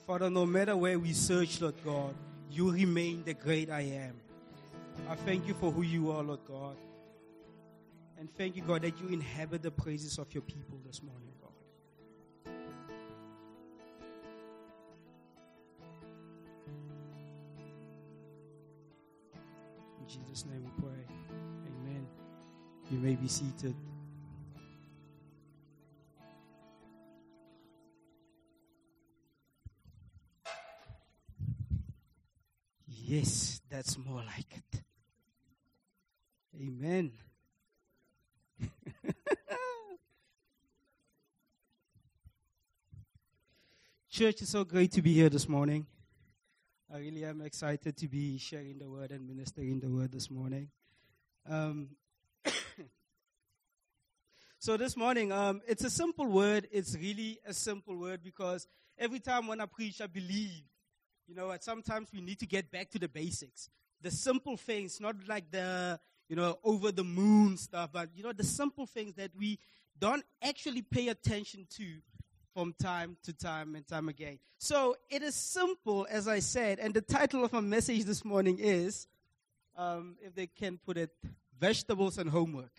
Father, no matter where we search, Lord God, you remain the great I am. I thank you for who you are, Lord God. And thank you, God, that you inhabit the praises of your people this morning, God. In Jesus' name we pray. Amen. You may be seated. Yes, that's more like it. Amen. Church, it's so great to be here this morning. I really am excited to be sharing the word and ministering the word this morning. So this morning, it's a simple word. It's really a simple word because every time when I preach, I believe, you know what, sometimes we need to get back to the basics. The simple things, not like the, over the moon stuff, but, the simple things that we don't actually pay attention to from time to time and time again. So it is simple, as I said, and the title of my message this morning is, if they can put it, Vegetables and Homework.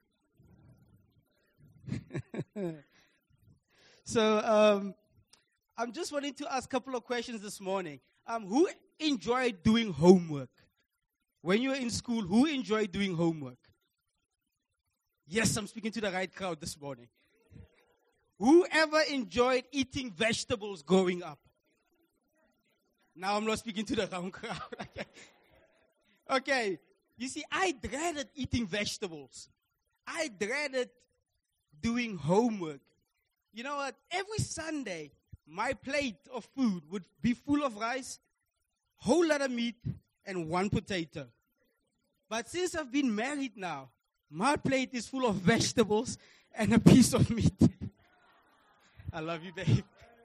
So I'm just wanting to ask a couple of questions this morning. Who enjoyed doing homework? When you were in school, who enjoyed doing homework? Yes, I'm speaking to the right crowd this morning. Whoever enjoyed eating vegetables growing up? Now I'm not speaking to the wrong crowd. Okay. You see, I dreaded eating vegetables. I dreaded doing homework. You know what? Every Sunday, my plate of food would be full of rice, whole lot of meat, and one potato. But since I've been married now, my plate is full of vegetables and a piece of meat. I love you, babe.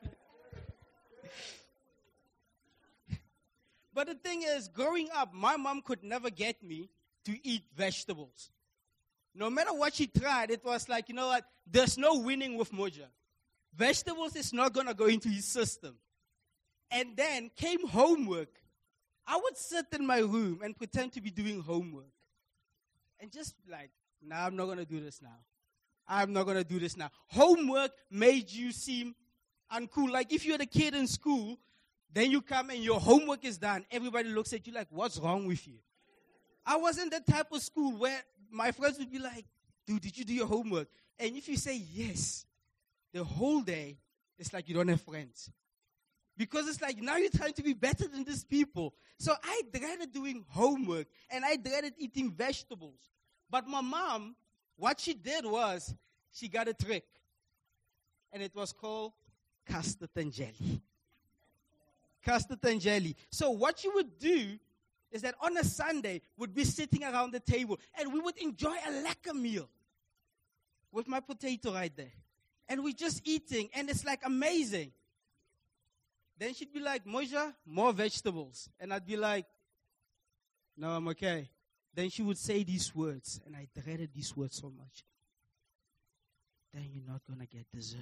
But the thing is, growing up, my mom could never get me to eat vegetables. No matter what she tried, it was like, you know what, there's no winning with Moja. Vegetables is not going to go into his system. And then came homework. I would sit in my room and pretend to be doing homework. And just like, nah, I'm not going to do this now. I'm not going to do this now. Homework made you seem uncool. Like if you're the kid in school, then you come and your homework is done. Everybody looks at you like, what's wrong with you? I was in the type of school where my friends would be like, dude, did you do your homework? And if you say yes, the whole day, it's like you don't have friends. Because it's like, now you're trying to be better than these people. So I dreaded doing homework, and I dreaded eating vegetables. But my mom, what she did was, she got a trick. And it was called custard and jelly. Custard and jelly. So what you would do is that on a Sunday, we'd be sitting around the table, and we would enjoy a lekker meal with my potato right there. And we're just eating, and it's like amazing. Then she'd be like, Moja, more vegetables. And I'd be like, no, I'm okay. Then she would say these words, and I dreaded these words so much. Then you're not going to get dessert.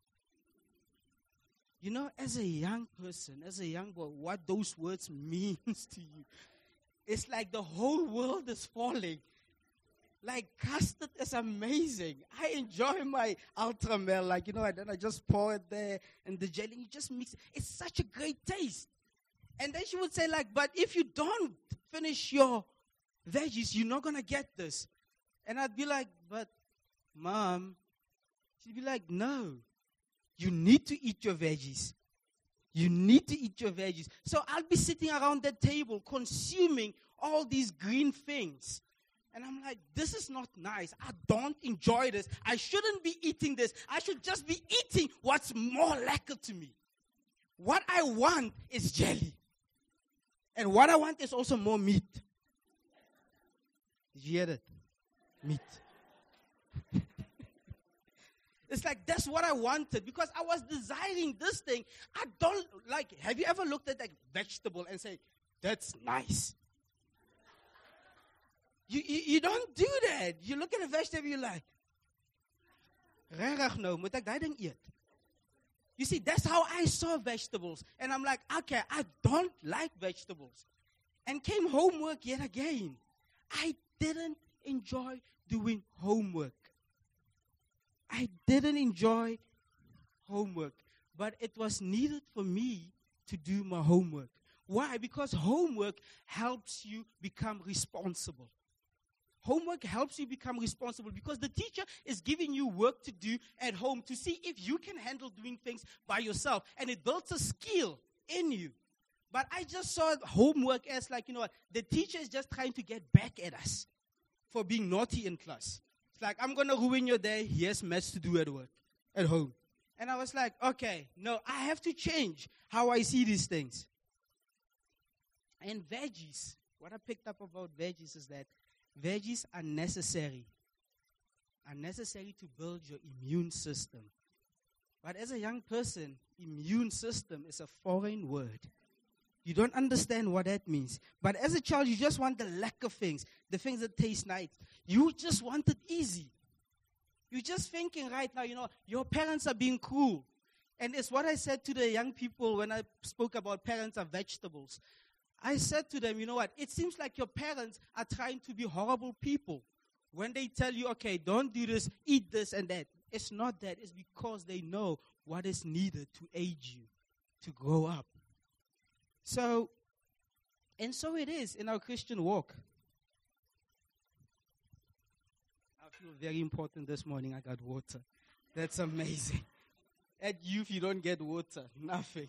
You know, as a young person, as a young boy, what those words means to you. It's like the whole world is falling. Like, custard is amazing. I enjoy my Ultramel, and then I just pour it there, and the jelly, you just mix it. It's such a great taste. And then she would say, but if you don't finish your veggies, you're not going to get this. And I'd be like, but, Mom, she'd be like, no, you need to eat your veggies. You need to eat your veggies. So I'll be sitting around that table consuming all these green things. And I'm like, this is not nice. I don't enjoy this. I shouldn't be eating this. I should just be eating what's more lekker to me. What I want is jelly. And what I want is also more meat. Did you hear that? Meat. It's like, that's what I wanted because I was desiring this thing. I don't like, have you ever looked at a vegetable and say, that's nice? You don't do that. You look at a vegetable, you're like, regtig nou, moet ek daai ding eet? You see, that's how I saw vegetables. And I'm like, okay, I don't like vegetables. And came homework yet again. I didn't enjoy doing homework. I didn't enjoy homework. But it was needed for me to do my homework. Why? Because homework helps you become responsible. Homework helps you become responsible because the teacher is giving you work to do at home to see if you can handle doing things by yourself. And it builds a skill in you. But I just saw homework as like, the teacher is just trying to get back at us for being naughty in class. It's like, I'm going to ruin your day. Here's maths to do at home. And I was like, okay, no, I have to change how I see these things. And veggies, what I picked up about veggies is that veggies are necessary to build your immune system. But as a young person, immune system is a foreign word. You don't understand what that means. But as a child, you just want the lekker things, the things that taste nice. You just want it easy. You're just thinking right now, your parents are being cruel. And it's what I said to the young people when I spoke about parents are vegetables. I said to them, it seems like your parents are trying to be horrible people. When they tell you, okay, don't do this, eat this and that. It's not that. It's because they know what is needed to aid you to grow up. So it is in our Christian walk. I feel very important this morning. I got water. That's amazing. At youth, you don't get water. Nothing.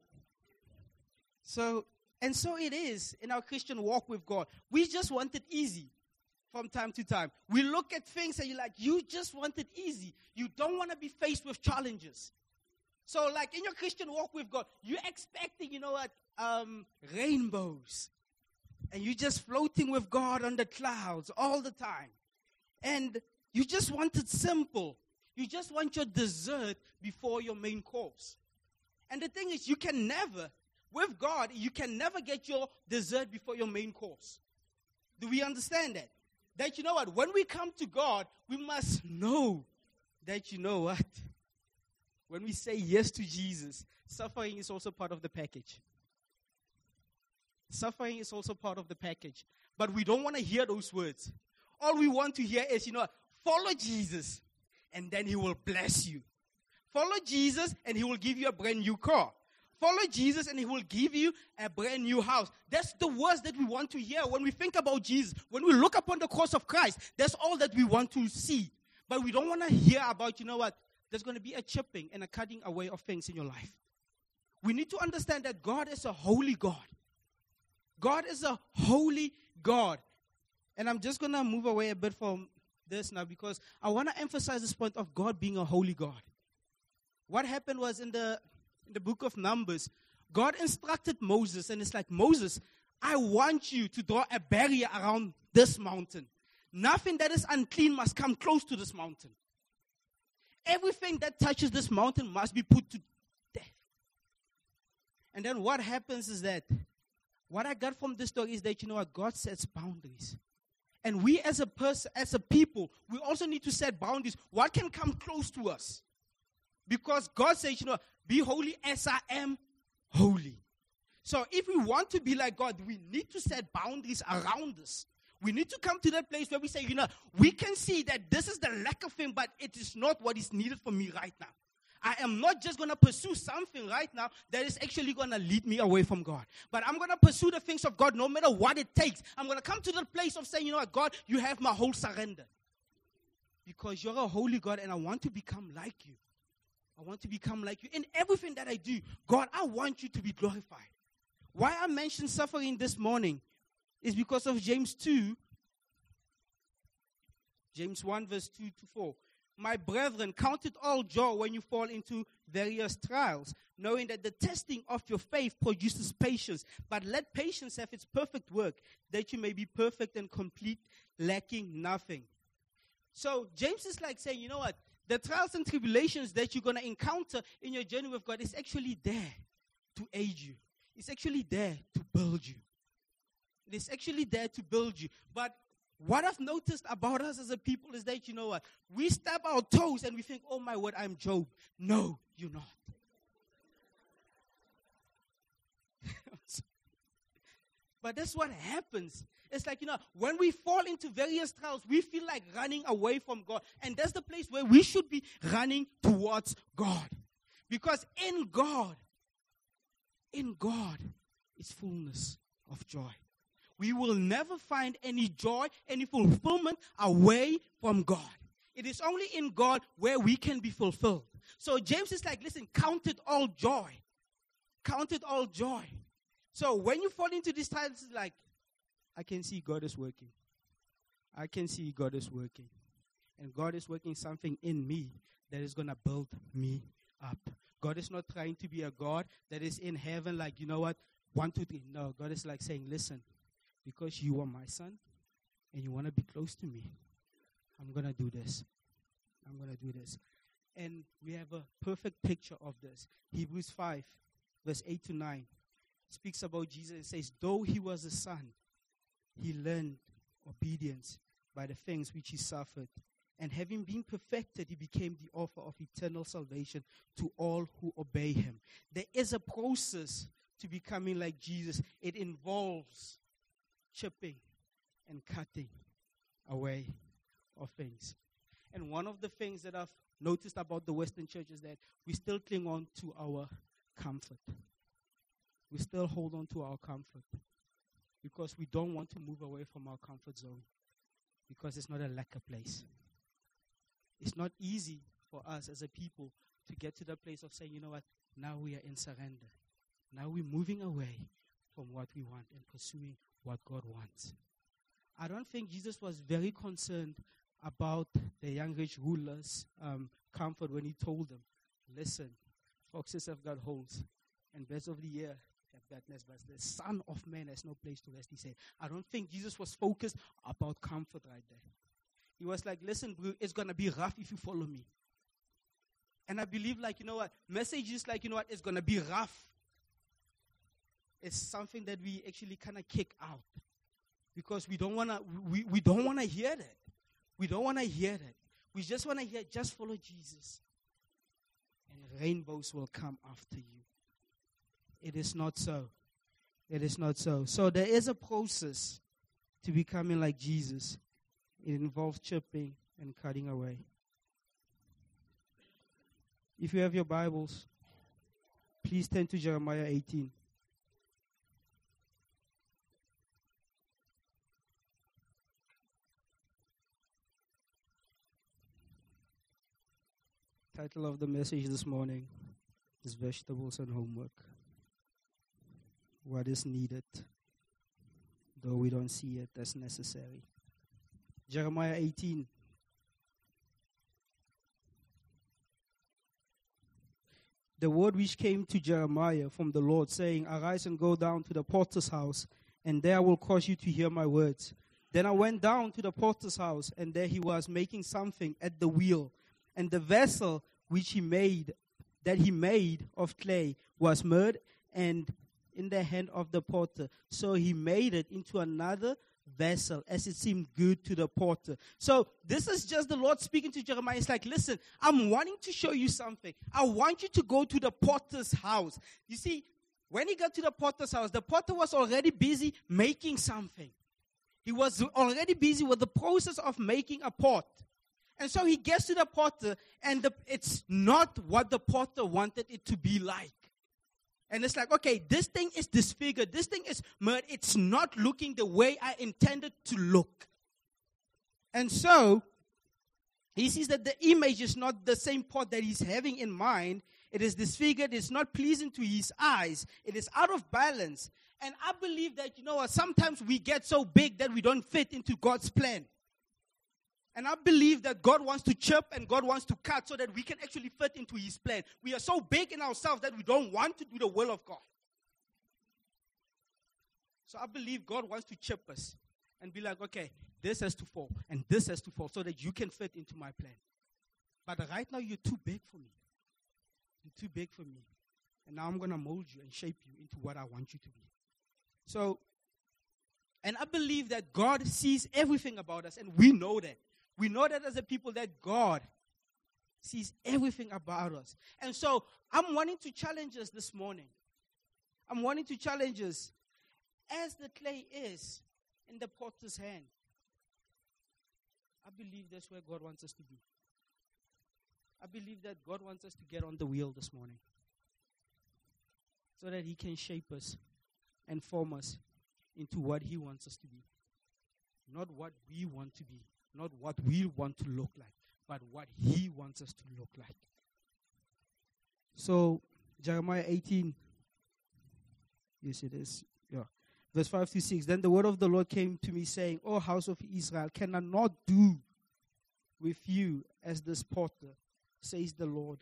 So it is in our Christian walk with God. We just want it easy from time to time. We look at things and you're like, you just want it easy. You don't want to be faced with challenges. So like in your Christian walk with God, you're expecting, rainbows. And you're just floating with God on the clouds all the time. And you just want it simple. You just want your dessert before your main course. And the thing is, with God, you can never get your dessert before your main course. Do we understand that? That when we come to God, we must know that when we say yes to Jesus, suffering is also part of the package. Suffering is also part of the package. But we don't want to hear those words. All we want to hear is, follow Jesus, and then he will bless you. Follow Jesus, and he will give you a brand new car. Follow Jesus, and he will give you a brand new house. That's the words that we want to hear when we think about Jesus. When we look upon the cross of Christ, that's all that we want to see. But we don't want to hear about, there's going to be a chipping and a cutting away of things in your life. We need to understand that God is a holy God. God is a holy God. And I'm just going to move away a bit from this now because I want to emphasize this point of God being a holy God. What happened was in the book of Numbers, God instructed Moses, and it's like, Moses, I want you to draw a barrier around this mountain. Nothing that is unclean must come close to this mountain. Everything that touches this mountain must be put to death. And then what happens is that, what I got from this story is that, God sets boundaries. And we as a people, we also need to set boundaries. What can come close to us? Because God says, be holy as I am holy. So if we want to be like God, we need to set boundaries around us. We need to come to that place where we say, we can see that this is the lack of thing, but it is not what is needed for me right now. I am not just going to pursue something right now that is actually going to lead me away from God. But I'm going to pursue the things of God no matter what it takes. I'm going to come to the place of saying, God, you have my whole surrender. Because you're a holy God and I want to become like you. I want to become like you. In everything that I do, God, I want you to be glorified. Why I mentioned suffering this morning is because of James 2. James 1 verse 2 to 4. My brethren, count it all joy when you fall into various trials, knowing that the testing of your faith produces patience. But let patience have its perfect work, that you may be perfect and complete, lacking nothing. So James is like saying, the trials and tribulations that you're going to encounter in your journey with God is actually there to aid you. It's actually there to build you. It is actually there to build you. But what I've noticed about us as a people is that, we stab our toes and we think, oh my word, I'm Job. No, you're not. But that's what happens. It's like, when we fall into various trials, we feel like running away from God. And that's the place where we should be running towards God. Because in God is fullness of joy. We will never find any joy, any fulfillment away from God. It is only in God where we can be fulfilled. So James is like, listen, count it all joy. Count it all joy. So when you fall into these trials, it's like, I can see God is working. I can see God is working. And God is working something in me that is going to build me up. God is not trying to be a God that is in heaven like, 1, 2, 3. No, God is like saying, listen, because you are my son and you want to be close to me, I'm going to do this. I'm going to do this. And we have a perfect picture of this. Hebrews 5, verse 8 to 9 speaks about Jesus. It says, though he was a son, he learned obedience by the things which he suffered. And having been perfected, he became the author of eternal salvation to all who obey him. There is a process to becoming like Jesus. It involves chipping and cutting away of things. And one of the things that I've noticed about the Western church is that we still cling on to our comfort. We still hold on to our comfort because we don't want to move away from our comfort zone because it's not a lacquer place. It's not easy for us as a people to get to the place of saying, now we are in surrender. Now we're moving away from what we want and pursuing what God wants. I don't think Jesus was very concerned about the young rich ruler's comfort when he told them, listen, foxes have got holes and birds of the air have got nests, but the Son of Man has no place to rest, he said. I don't think Jesus was focused about comfort right there. He was like, listen, bro, it's going to be rough if you follow me. And I believe, messages like, it's going to be rough. It's something that we actually kind of kick out because we don't want to hear that. We don't want to hear that. We just want to hear, just follow Jesus. And rainbows will come after you. It is not so. It is not so. So there is a process to becoming like Jesus. It involves chipping and cutting away. If you have your Bibles, please turn to Jeremiah 18. Title of the message this morning is Vegetables and Homework. What is needed, though we don't see it as necessary. Jeremiah 18. The word which came to Jeremiah from the Lord, saying, arise and go down to the potter's house, and there I will cause you to hear my words. Then I went down to the potter's house, and there he was making something at the wheel. And the vessel which he made of clay was mud and in the hand of the potter. So he made it into another vessel as it seemed good to the potter. So this is just the Lord speaking to Jeremiah. It's like, listen, I'm wanting to show you something. I want you to go to the potter's house. You see, when he got to the potter's house, the potter was already busy making something. He was already busy with the process of making a pot. And so he gets to the potter, and it's not what the potter wanted it to be like. And it's like, okay, this thing is disfigured. This thing is mud. It's not looking the way I intended to look. And so he sees that the image is not the same pot that he's having in mind. It is disfigured. It's not pleasing to his eyes. It is out of balance. And I believe that, sometimes we get so big that we don't fit into God's plan. And I believe that God wants to chip and God wants to cut so that we can actually fit into his plan. We are so big in ourselves that we don't want to do the will of God. So I believe God wants to chip us and be like, okay, this has to fall and this has to fall so that you can fit into my plan. But right now you're too big for me. You're too big for me. And now I'm going to mold you and shape you into what I want you to be. So, and I believe that God sees everything about us, and we know that. We know that as a people that God sees everything about us. And so I'm wanting to challenge us this morning. I'm wanting to challenge us. as the clay is in the potter's hand, I believe that's where God wants us to be. I believe that God wants us to get on the wheel this morning so that He can shape us and form us into what He wants us to be. Not what we want to be, not what we want to look like, but what He wants us to look like. So, Jeremiah 18, yes it is, yeah. Verse 5 to 6, then the word of the Lord came to me saying, O house of Israel, can I not do with you as this potter, says the Lord?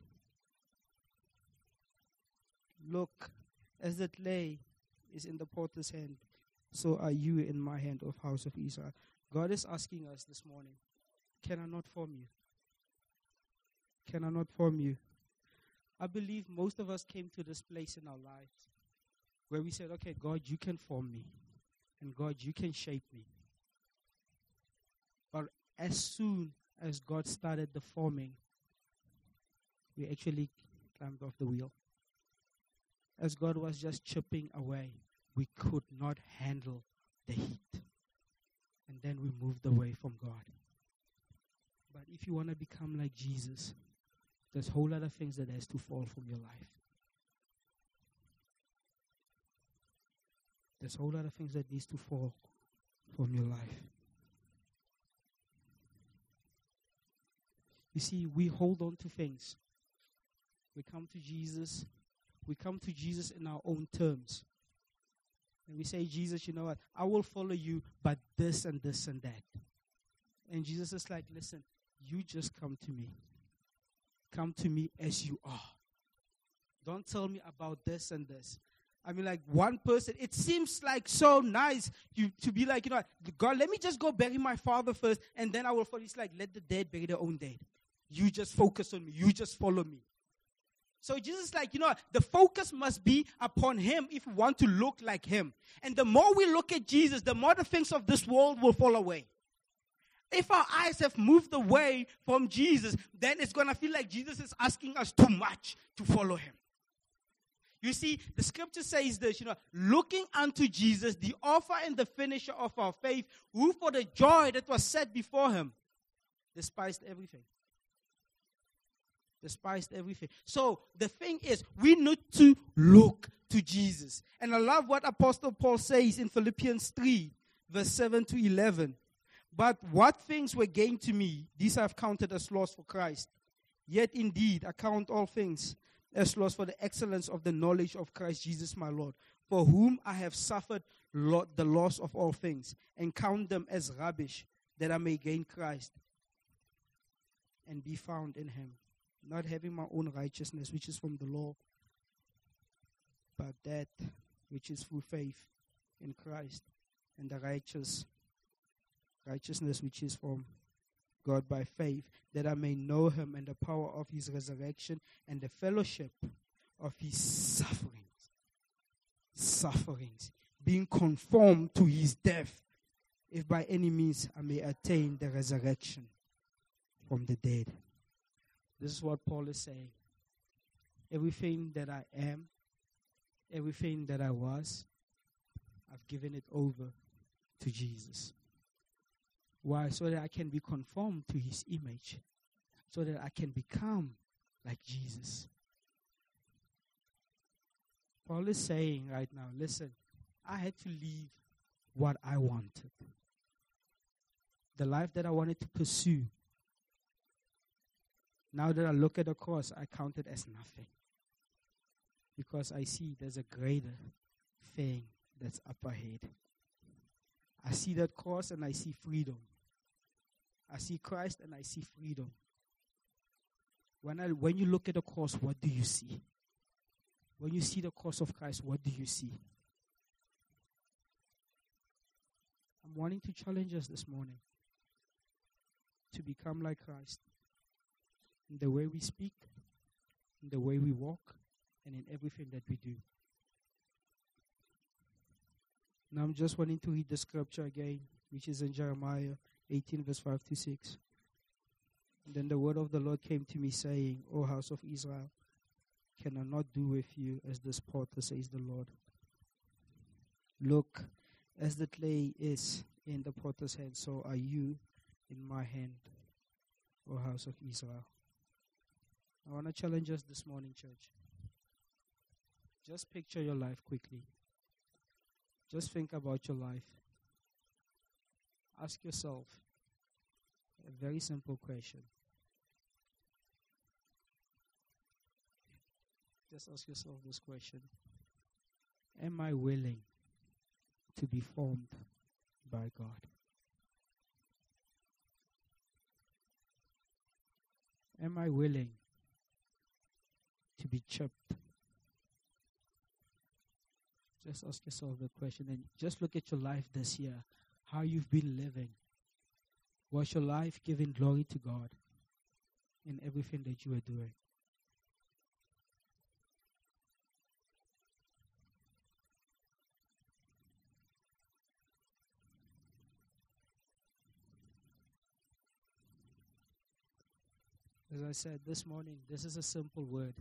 Look, as the clay is in the potter's hand, so are you in my hand, O house of Israel. God is asking us this morning, can I not form you? Can I not form you? I believe most of us came to this place in our lives where we said, okay, God, you can form me. And God, you can shape me. But as soon as God started the forming, we actually climbed off the wheel. As God was just chipping away, we could not handle the heat. And then we moved away from God. But if you want to become like Jesus, there's a whole lot of things that has to fall from your life. There's a whole lot of things that needs to fall from your life. You see, we hold on to things. We come to Jesus. We come to Jesus in our own terms. And we say, Jesus, you know what? I will follow you, but this and this and that. And Jesus is like, listen, you just come to me. Come to me as you are. Don't tell me about this and this. I mean, like one person, it seems like so nice to be like, you know what, God, let me just go bury my father first, and then I will follow. It's like, let the dead bury their own dead. You just focus on me. You just follow me. So Jesus is like, you know what, the focus must be upon Him if we want to look like Him. And the more we look at Jesus, the more the things of this world will fall away. If our eyes have moved away from Jesus, then it's going to feel like Jesus is asking us too much to follow Him. You see, the scripture says this, you know, looking unto Jesus, the author and the finisher of our faith, who for the joy that was set before Him, despised everything. Despised everything. So the thing is, we need to look to Jesus. And I love what Apostle Paul says in Philippians 3, verse 7 to 11. But what things were gained to me, these I have counted as loss for Christ. Yet indeed I count all things as loss for the excellence of the knowledge of Christ Jesus my Lord, for whom I have suffered the loss of all things, and count them as rubbish, that I may gain Christ and be found in Him, not having my own righteousness, which is from the law, but that which is through faith in Christ, and the righteousness which is from God by faith, that I may know Him and the power of His resurrection and the fellowship of His sufferings, being conformed to His death, if by any means I may attain the resurrection from the dead. This is what Paul is saying. Everything that I am, everything that I was, I've given it over to Jesus. Why? So that I can be conformed to His image. So that I can become like Jesus. Paul is saying right now, listen, I had to leave what I wanted. The life that I wanted to pursue. Now that I look at the cross, I count it as nothing. Because I see there's a greater thing that's up ahead. I see that cross and I see freedom. I see Christ and I see freedom. When you look at the cross, what do you see? When you see the cross of Christ, what do you see? I'm wanting to challenge us this morning to become like Christ in the way we speak, in the way we walk, and in everything that we do. Now I'm just wanting to read the scripture again, which is in Jeremiah 18, verse 5 to 6. And then the word of the Lord came to me, saying, O house of Israel, can I not do with you as this potter, says the Lord? Look, As the clay is in the potter's hand, so are you in my hand, O house of Israel. I want to challenge us this morning, church. Just picture your life quickly. Just think about your life. Ask yourself a very simple question. Just ask yourself this question. Am I willing to be formed by God? Am I willing to be chipped? Just ask yourself the question and just look at your life this year, how you've been living. Was your life giving glory to God in everything that you were doing? As I said this morning, this is a simple word.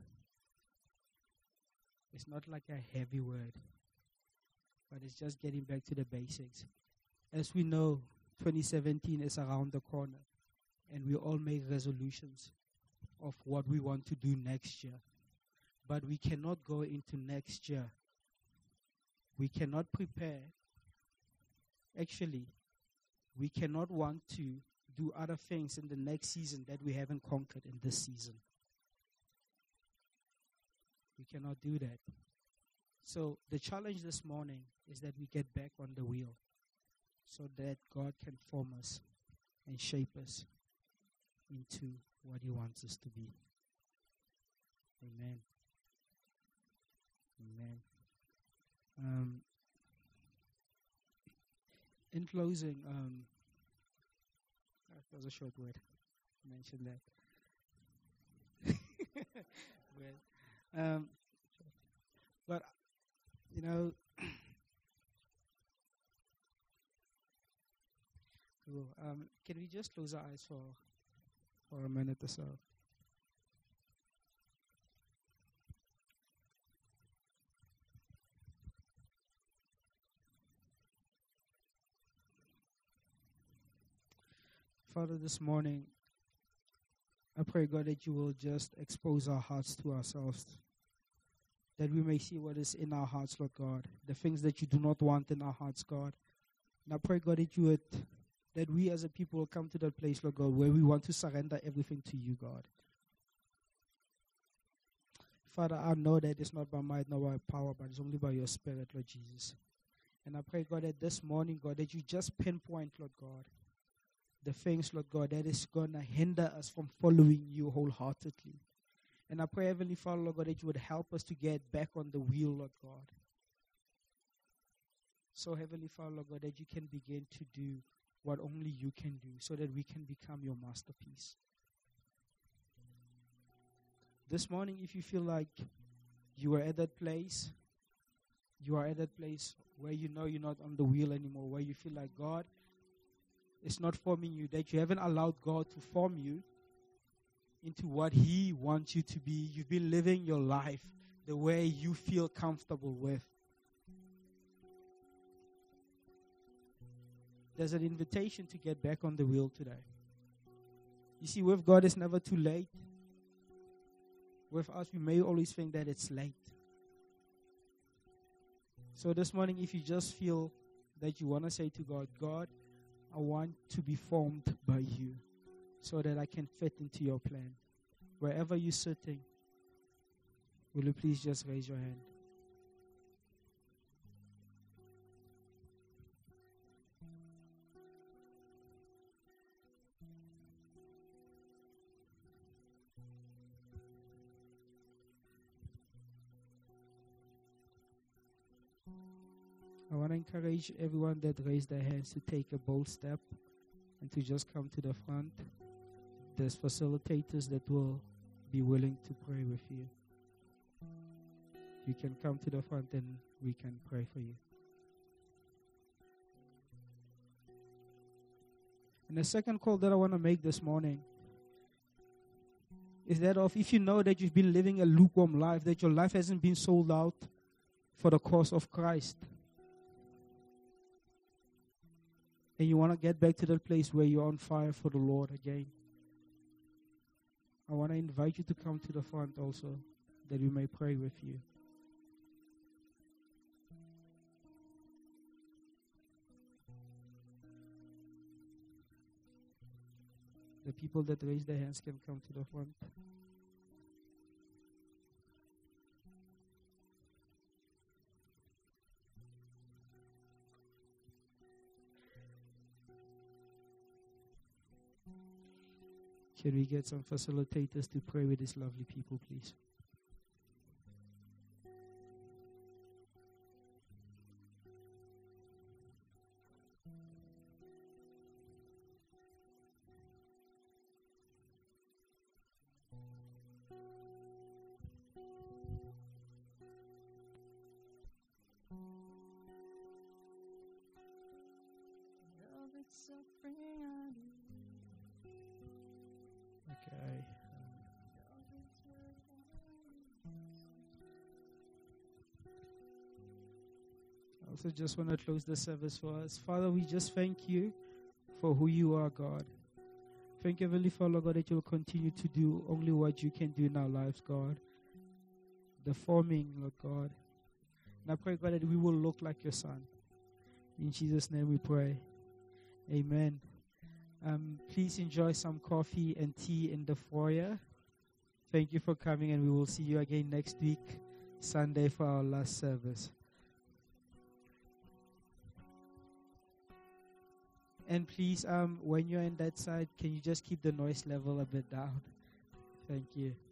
It's not like a heavy word, but it's just getting back to the basics. As we know, 2017 is around the corner, and we all make resolutions of what we want to do next year. But we cannot go into next year. We cannot prepare. Actually, we cannot want to do other things in the next season that we haven't conquered in this season. We cannot do that. So the challenge this morning is that we get back on the wheel so that God can form us and shape us into what He wants us to be. Amen. Amen. In closing, that was a short word. I mentioned that. But, you know, can we just close our eyes for a minute or so? Father, this morning, I pray, God, that you will just expose our hearts to ourselves, that we may see what is in our hearts, Lord God, the things that you do not want in our hearts, God. And I pray, God, that we as a people will come to that place, Lord God, where we want to surrender everything to you, God. Father, I know that it's not by might nor by power, but it's only by your Spirit, Lord Jesus. And I pray, God, that this morning, God, that you just pinpoint, Lord God, the things, Lord God, that is going to hinder us from following you wholeheartedly. And I pray, Heavenly Father, Lord God, that you would help us to get back on the wheel, Lord God. So, Heavenly Father, Lord God, that you can begin to do what only you can do so that we can become your masterpiece. This morning, if you feel like you are at that place, where you know you're not on the wheel anymore, where you feel like God is not forming you, that you haven't allowed God to form you into what He wants you to be. You've been living your life the way you feel comfortable with. There's an invitation to get back on the wheel today. You see, with God, it's never too late. With us, we may always think that it's late. So this morning, if you just feel that you want to say to God, God, I want to be formed by you so that I can fit into your plan. Wherever you're sitting, will you please just raise your hand? I want to encourage everyone that raised their hands to take a bold step and to just come to the front. There's facilitators that will be willing to pray with you. You can come to the front and we can pray for you. And the second call that I want to make this morning is that if you know that you've been living a lukewarm life, that your life hasn't been sold out for the cause of Christ, and you want to get back to that place where you're on fire for the Lord again, I want to invite you to come to the front also, that we may pray with you. The people that raise their hands can come to the front. Can we get some facilitators to pray with these lovely people, please? Okay. I also just want to close the service for us. Father, we just thank you for who you are, God. Thank you, Heavenly Father, God, that you'll continue to do only what you can do in our lives, God. The forming, Lord God. And I pray, God, that we will look like your Son. In Jesus' name we pray. Amen. Please enjoy some coffee and tea in the foyer. Thank you for coming, and we will see you again next week, Sunday, for our last service. And please, when you're in that side, can you just keep the noise level a bit down? Thank you.